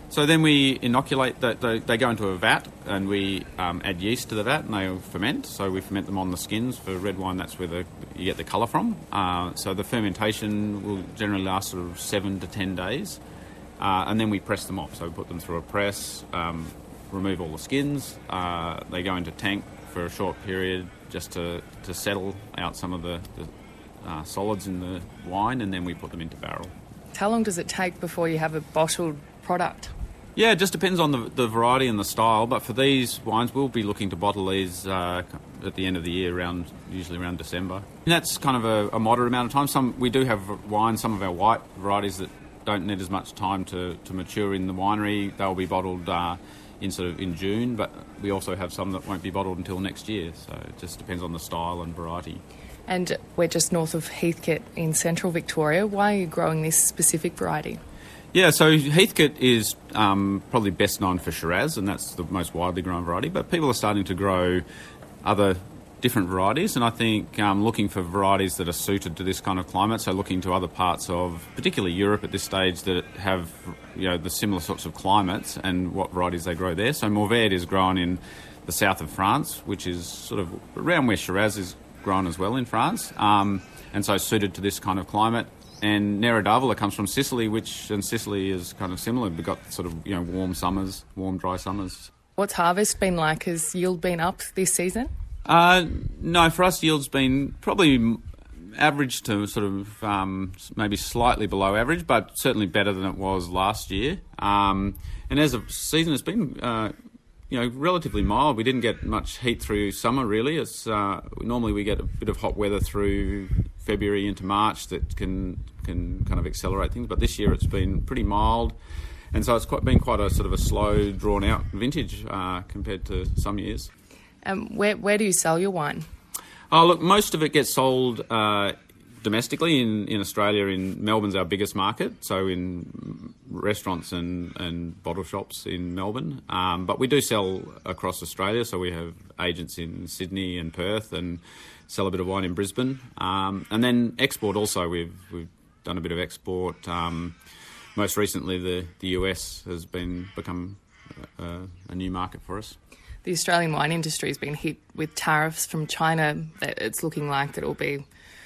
So then we inoculate, the, the, they go into a vat and we um, add yeast to the vat and they ferment. So we ferment them on the skins. For red wine, that's where the, you get the colour from. Uh, so the fermentation will generally last sort of seven to ten days. Uh, and then we press them off. So we put them through a press, um, remove all the skins. Uh, they go into tank for a short period just to, to settle out some of the, the uh, solids in the wine, and then we put them into barrel. How long does it take before you have a bottled product? Yeah, it just depends on the, the variety and the style, but for these wines, we'll be looking to bottle these uh, at the end of the year, around usually around December. And that's kind of a, a moderate amount of time. Some we do have wines, some of our white varieties that don't need as much time to, to mature in the winery. They'll be bottled uh, in sort of in June, but we also have some that won't be bottled until next year. So it just depends on the style and variety. And we're just north of Heathcote in central Victoria. Why are you growing this specific variety? Yeah, so Heathcote is um, probably best known for Shiraz, and that's the most widely grown variety, but people are starting to grow other different varieties, and I think um, looking for varieties that are suited to this kind of climate, so looking to other parts of, particularly Europe at this stage, that have, you know, the similar sorts of climates and what varieties they grow there. So Mourvedre is grown in the south of France, which is sort of around where Shiraz is grown as well in France, um, and so suited to this kind of climate. And Nera d'Avola comes from Sicily, which, and Sicily is kind of similar. We've got sort of, you know, warm summers, warm, dry summers. What's harvest been like? Has yield been up this season? Uh, no, for us, yield's been probably average to sort of um, maybe slightly below average, but certainly better than it was last year. Um, and as a season, it's been, uh, you know, relatively mild. We didn't get much heat through summer, really. It's uh, normally we get a bit of hot weather through February into March that can can kind of accelerate things, but this year it's been pretty mild, and so it's quite been quite a sort of a slow, drawn-out vintage uh, compared to some years. Um, where where do you sell your wine? Oh, look, most of it gets sold uh, domestically in, in Australia. In Melbourne's our biggest market, so in restaurants and, and bottle shops in Melbourne. Um, but we do sell across Australia, so we have agents in Sydney and Perth, and sell a bit of wine in Brisbane. Um, and then export also, we've we've done a bit of export. Um, most recently, the, the U S has been become a, a new market for us. The Australian wine industry has been hit with tariffs from China. It's looking like that it will be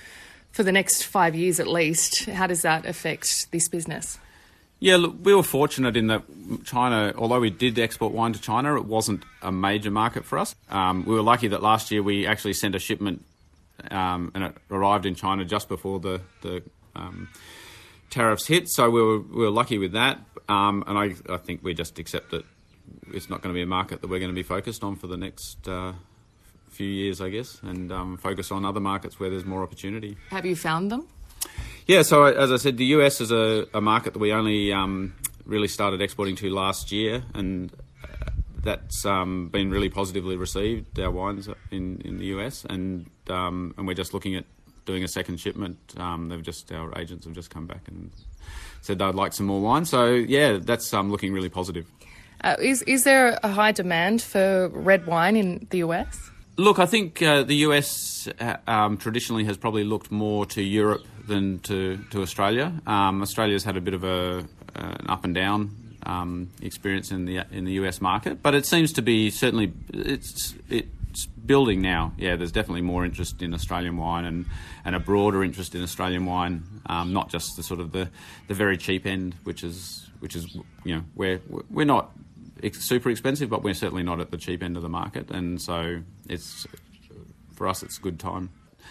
for the next five years at least. How does that affect this business? Yeah, look, we were fortunate in that China, although we did export wine to China, it wasn't a major market for us. Um, we were lucky that last year we actually sent a shipment um, and it arrived in China just before the, the um, tariffs hit, so we were, we were lucky with that. Um, and I, I think we just accept that it's not going to be a market that we're going to be focused on for the next uh, few years, I guess, and um, focus on other markets where there's more opportunity. Have you found them? Yeah, so as I said, the U S is a, a market that we only um, really started exporting to last year, and that's um, been really positively received, our wines in, in the U S, and um, and we're just looking at doing a second shipment. Um, they've just our agents have just come back and said they'd like some more wine. So yeah, that's um, looking really positive. Uh, is is there a high demand for red wine in the U S? Look, I think uh, the U S uh, um, traditionally has probably looked more to Europe than to, to Australia. Um, Australia's had a bit of a, uh, an up and down um, experience in the in the U S market, but it seems to be certainly it's it's building now. Yeah, there's definitely more interest in Australian wine and, and a broader interest in Australian wine, um, not just the sort of the, the very cheap end, which is which is you know we're we're not super expensive, but we're certainly not at the cheap end of the market, and so it's for us it's a good time.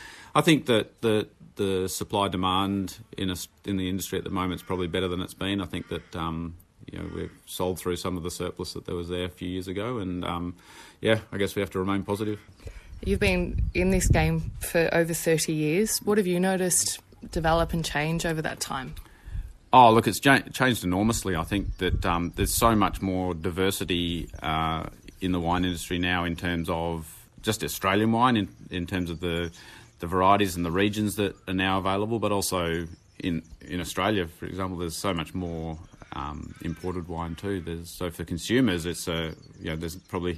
I think that the the supply demand in a, in the industry at the moment is probably better than it's been. I think that um, you know we've sold through some of the surplus that there was there a few years ago, and um, yeah, I guess we have to remain positive. You've been in this game for over thirty years. What have you noticed develop and change over that time? Oh, look, it's cha- changed enormously. I think that um, there's so much more diversity uh, in the wine industry now in terms of just Australian wine, in, in terms of the the varieties and the regions that are now available, but also in in Australia, for example, there's so much more um, imported wine too. There's, so for consumers, it's a you know there's probably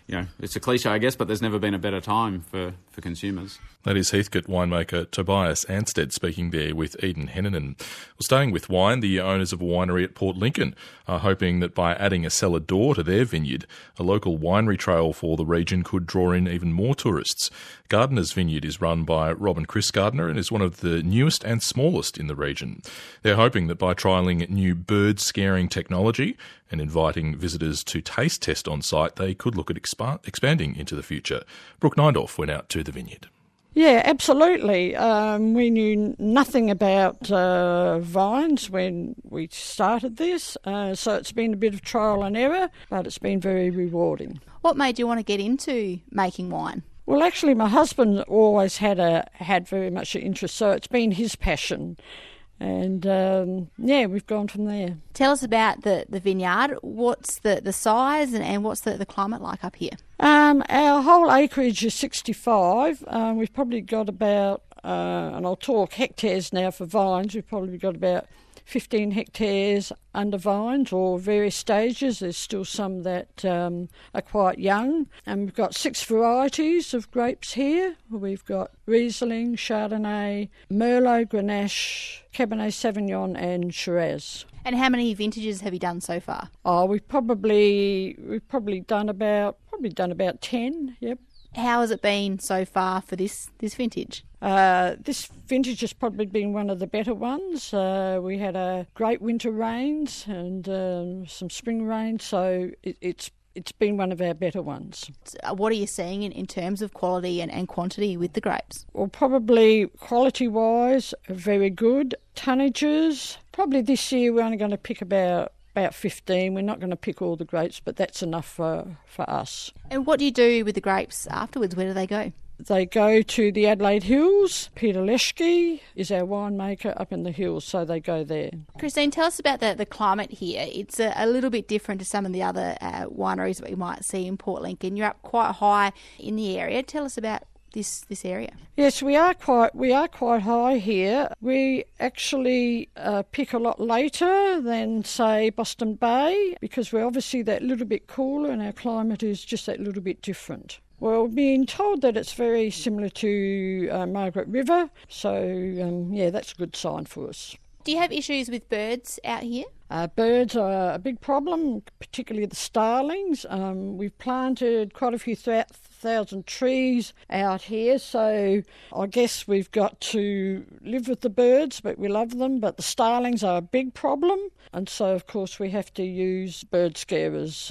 you know, it's a cliche, I guess, but there's never been a better time for, for consumers. That is Heathcote winemaker Tobias Anstead speaking there with Eden Hennanen. Well, staying with wine, the owners of a winery at Port Lincoln are hoping that by adding a cellar door to their vineyard, a local winery trail for the region could draw in even more tourists. Gardener's Vineyard is run by Rob and Chris Gardner and is one of the newest and smallest in the region. They're hoping that by trialling new bird scaring technology and inviting visitors to taste test on site, they could look at expa- expanding into the future. Brooke Neindorf went out to the vineyard. Yeah, absolutely. Um, we knew nothing about uh, vines when we started this, uh, so it's been a bit of trial and error, but it's been very rewarding. What made you want to get into making wine? Well, actually, my husband always had a had very much an interest, so it's been his passion. And, um, yeah, we've gone from there. Tell us about the, the vineyard. What's the, the size and, and what's the, the climate like up here? Um, our whole acreage is sixty-five. Um, we've probably got about, uh, and I'll talk hectares now for vines, we've probably got about fifteen hectares under vines or various stages. There's still some that um, are quite young. And we've got six varieties of grapes here. We've got Riesling, Chardonnay, Merlot, Grenache, Cabernet Sauvignon and Shiraz. And how many vintages have you done so far? Oh, we've probably we've probably done about probably done about ten. Yep. How has it been so far for this this vintage? Uh, this vintage has probably been one of the better ones. Uh, we had a great winter rains and um, some spring rains, so it, it's it's been one of our better ones. What are you seeing in, in terms of quality and, and quantity with the grapes? Well, probably quality-wise, very good. Tonnages, probably this year we're only going to pick about about fifteen. We're not going to pick all the grapes, but that's enough for, for us. And what do you do with the grapes afterwards? Where do they go? They go to the Adelaide Hills. Peter Leschke is our winemaker up in the hills, so they go there. Christine, tell us about the, the climate here. It's a, a little bit different to some of the other uh, wineries that we might see in Port Lincoln. You're up quite high in the area. Tell us about this this area. Yes, we are quite we are quite high here. We actually uh, pick a lot later than, say, Boston Bay, because we're obviously that little bit cooler and our climate is just that little bit different. Well, being told that it's very similar to uh, Margaret River, so um, yeah, that's a good sign for us. Do you have issues with birds out here? Uh, birds are a big problem, particularly the starlings. Um, we've planted quite a few th- thousand trees out here, so I guess we've got to live with the birds, but we love them. But the starlings are a big problem, and so, of course, we have to use bird scarers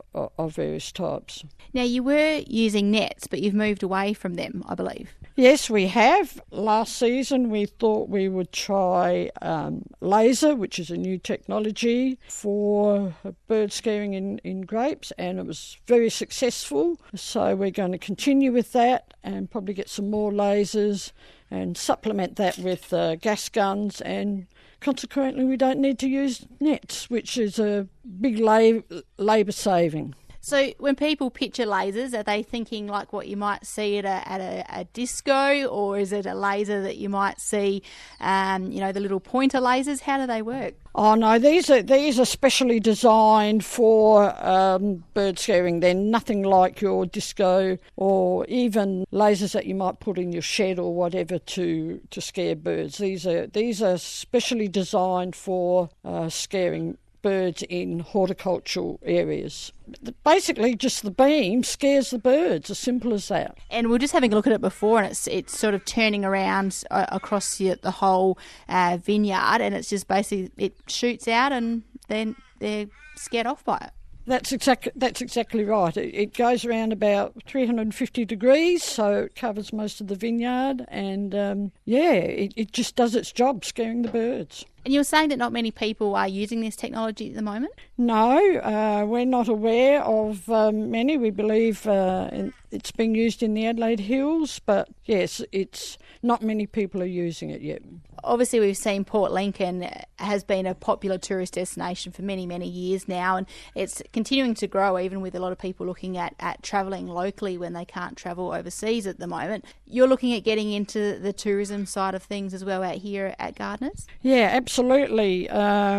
of various types. Now, you were using nets, but you've moved away from them, I believe. Yes, we have. Last season we thought we would try um, laser, which is a new technology for bird scaring in, in grapes, and it was very successful. So we're going to continue with that and probably get some more lasers and supplement that with uh, gas guns, and consequently we don't need to use nets, which is a big la- labour saving. So when people picture lasers, are they thinking like what you might see at a at a, a disco, or is it a laser that you might see, um, you know, the little pointer lasers? How do they work? Oh no, these are these are specially designed for um, bird scaring. They're nothing like your disco or even lasers that you might put in your shed or whatever to, to scare birds. These are these are specially designed for uh, scaring birds in horticultural areas. Basically, just the beam scares the birds, as simple as that. And we we're just having a look at it before, and it's it's sort of turning around uh, across the, the whole uh, vineyard, and it's just basically, it shoots out and then they're scared off by it. That's exactly that's exactly right. It, it goes around about three hundred fifty degrees, so it covers most of the vineyard, and um, yeah, it, it just does its job, scaring the birds. And you were saying that not many people are using this technology at the moment? No, uh, we're not aware of um, many. We believe uh, in, it's being used in the Adelaide Hills, but yes, it's not many people are using it yet. Obviously, we've seen Port Lincoln has been a popular tourist destination for many, many years now, and it's continuing to grow, even with a lot of people looking at, at travelling locally when they can't travel overseas at the moment. You're looking at getting into the tourism side of things as well out here at Gardeners? Yeah, absolutely. Um,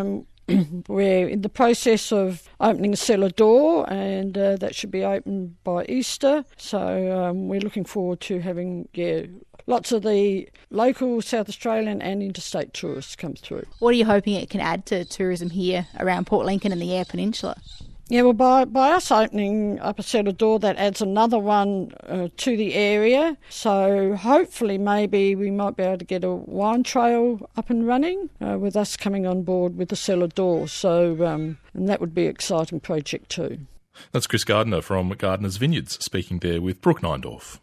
We're in the process of opening a cellar door, and uh, that should be open by Easter. So um, we're looking forward to having yeah lots of the local South Australian and interstate tourists come through. What are you hoping it can add to tourism here around Port Lincoln and the Eyre Peninsula? Yeah, well, by, by us opening up a cellar door, that adds another one uh, to the area. So hopefully maybe we might be able to get a wine trail up and running uh, with us coming on board with the cellar door. So um, and that would be an exciting project too. That's Chris Gardner from Gardner's Vineyards speaking there with Brooke Neindorf.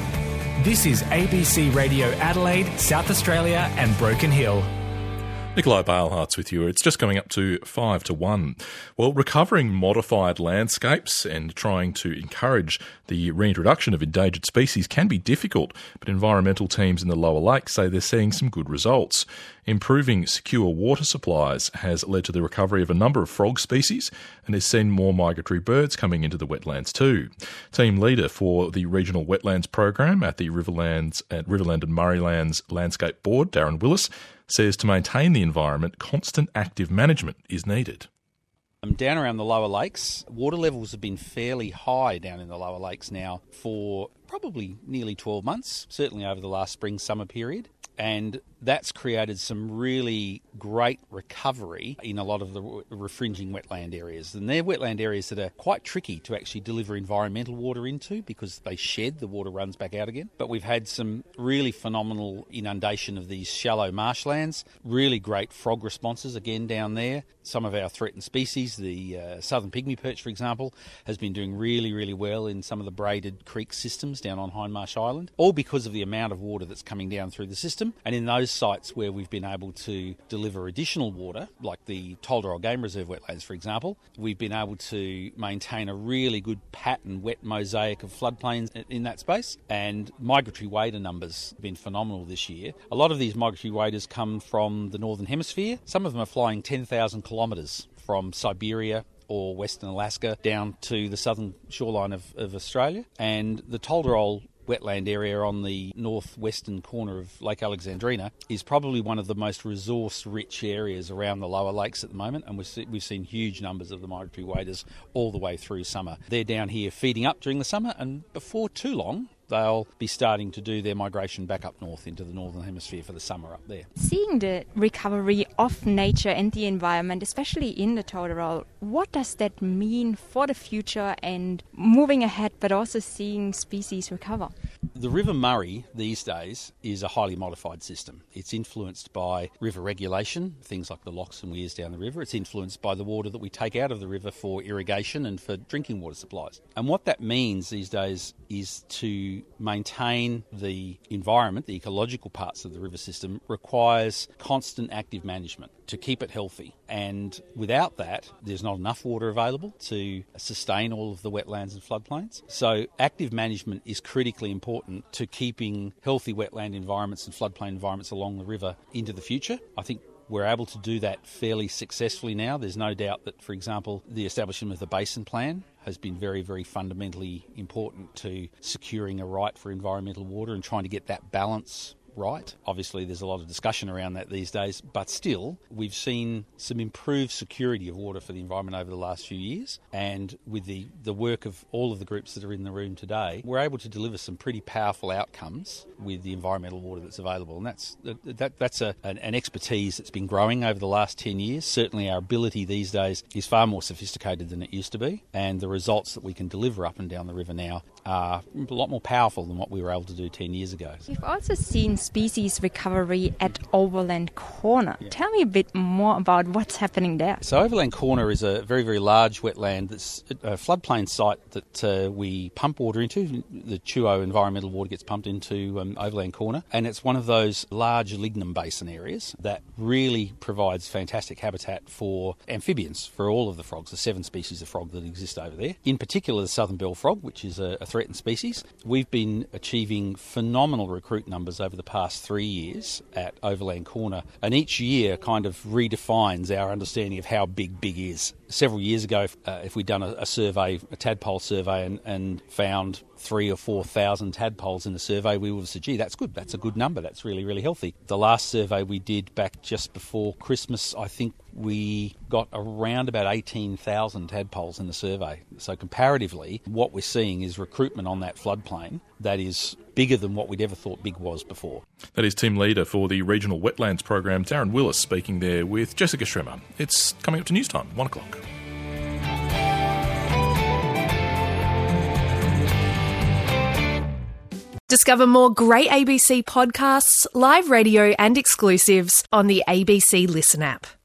This is A B C Radio Adelaide, South Australia and Broken Hill. Nikolai Balehart's with you. It's just coming up to five to one. Well, recovering modified landscapes and trying to encourage the reintroduction of endangered species can be difficult, but environmental teams in the Lower Lakes say they're seeing some good results. Improving secure water supplies has led to the recovery of a number of frog species and has seen more migratory birds coming into the wetlands too. Team leader for the Regional Wetlands Program at the Riverlands at Riverland and Murraylands Landscape Board, Darren Willis, says to maintain the environment, constant active management is needed. Um, down around the lower lakes, water levels have been fairly high down in the lower lakes now for probably nearly twelve months, certainly over the last spring-summer period. And that's created some really great recovery in a lot of the refringing wetland areas. And they're wetland areas that are quite tricky to actually deliver environmental water into because they shed, the water runs back out again. But we've had some really phenomenal inundation of these shallow marshlands, really great frog responses again down there. Some of our threatened species, the uh, southern pygmy perch, for example, has been doing really, really well in some of the braided creek systems down on Hindmarsh Island, all because of the amount of water that's coming down through the system. And in those sites where we've been able to deliver additional water, like the Tolderol Game Reserve wetlands, for example, we've been able to maintain a really good pattern wet mosaic of floodplains in that space. And migratory wader numbers have been phenomenal this year. A lot of these migratory waders come from the Northern Hemisphere. Some of them are flying ten thousand kilometres from Siberia or Western Alaska down to the southern shoreline of, of Australia. And the Tolderol wetland area on the northwestern corner of Lake Alexandrina is probably one of the most resource-rich areas around the lower lakes at the moment, and we've, see, we've seen huge numbers of the migratory waders all the way through summer. They're down here feeding up during the summer, and before too long, they'll be starting to do their migration back up north into the northern hemisphere for the summer up there. Seeing the recovery of nature and the environment, especially in the Tolderol, what does that mean for the future and moving ahead, but also seeing species recover? The River Murray these days is a highly modified system. It's influenced by river regulation, things like the locks and weirs down the river. It's influenced by the water that we take out of the river for irrigation and for drinking water supplies. And what that means these days is to maintain the environment, the ecological parts of the river system, requires constant active management to keep it healthy. And without that, there's not enough water available to sustain all of the wetlands and floodplains. So active management is critically important to keeping healthy wetland environments and floodplain environments along the river into the future. I think we're able to do that fairly successfully now. There's no doubt that, for example, the establishment of the Basin Plan has been very, very fundamentally important to securing a right for environmental water and trying to get that balance right. Obviously, there's a lot of discussion around that these days, but still, we've seen some improved security of water for the environment over the last few years. And with the, the work of all of the groups that are in the room today, we're able to deliver some pretty powerful outcomes with the environmental water that's available. And that's that that's a, an, an expertise that's been growing over the last ten years. Certainly our ability these days is far more sophisticated than it used to be. And the results that we can deliver up and down the river now are a lot more powerful than what we were able to do ten years ago. We've also seen species recovery at Overland Corner. Yeah. Tell me a bit more about what's happening there. So Overland Corner is a very, very large wetland that's a floodplain site that uh, we pump water into. The Chuo environmental water gets pumped into um, Overland Corner, and it's one of those large lignum basin areas that really provides fantastic habitat for amphibians, for all of the frogs, the seven species of frog that exist over there. In particular, the southern bell frog, which is a, a threatened species. We've been achieving phenomenal recruit numbers over the past three years at Overland Corner, and each year kind of redefines our understanding of how big big is. Several years ago, uh, if we'd done a, a survey, a tadpole survey, and, and found three or four thousand tadpoles in the survey, we would have said, gee, that's good, that's a good number, that's really, really healthy. The last survey we did back just before Christmas, I think we got around about eighteen thousand tadpoles in the survey. So comparatively, what we're seeing is recruitment on that floodplain that is bigger than what we'd ever thought big was before. That is team leader for the Regional Wetlands Program, Darren Willis, speaking there with Jessica Schremer. It's coming up to news time, one o'clock. Discover more great A B C podcasts, live radio and exclusives on the A B C Listen app.